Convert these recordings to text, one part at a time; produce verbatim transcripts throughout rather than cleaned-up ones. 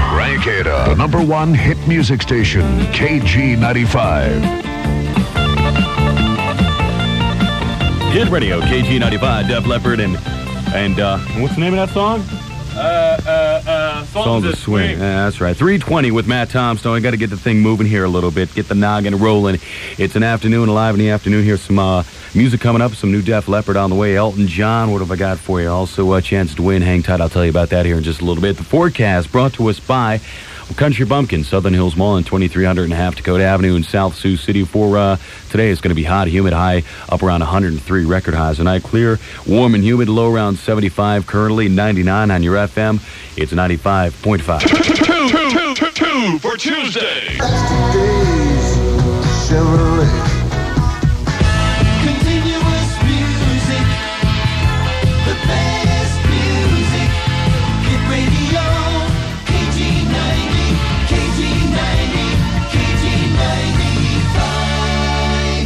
Crank it up. The number one hit music station, K G ninety-five. Hit Radio, K G ninety-five, Def Leppard, and, and uh, what's the name of that song? Uh, uh, uh, Songs, Songs of Swing. Swing. Yeah, that's right. three twenty with Matt Tombstone. I got to get the thing moving here a little bit, get the noggin rolling. It's an afternoon, alive in the afternoon. Here's some uh, music coming up, some new Def Leppard on the way. Elton John, what have I got for you? Also, uh, Chance to Win. Hang tight, I'll tell you about that here in just a little bit. The forecast brought to us by Country Bumpkin, Southern Hills Mall on twenty-three hundred and Half Dakota Avenue in South Sioux City. For uh, today, it's going to be hot, humid, high up around one hundred three record highs. Tonight, clear, warm and humid, low around seventy-five. Currently, ninety-nine on your F M. It's ninety-five point five. Two, two, two, two, two for Tuesday. Continuous music, the best music. Hit Radio, K G ninety, K G ninety, K G ninety-five.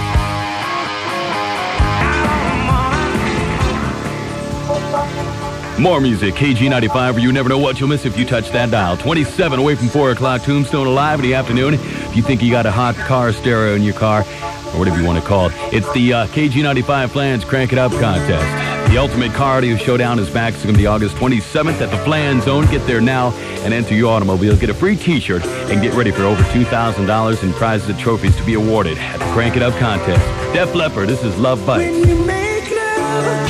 More music, K G ninety-five, where you never know what you'll miss if you touch that dial. twenty-seven away from four o'clock, Tombstone alive in the afternoon. If you think you got a hot car stereo in your car, or whatever you want to call it, it's the uh, K G ninety-five Flans Crank It Up contest. The Ultimate Car Audio Showdown is back. It's going to be August twenty-seventh at the Flan Zone. Get there now and enter your automobile. Get a free T-shirt and get ready for over two thousand dollars in prizes and trophies to be awarded at the Crank It Up contest. Def Leppard, this is Love Bites. When you make love,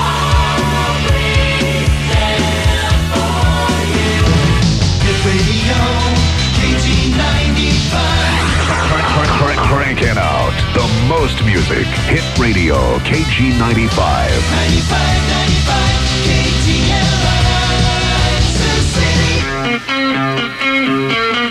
Radio, K G ninety-five. Crank it out. The most music. Hit Radio, K G ninety-five. ninety-five, ninety-five.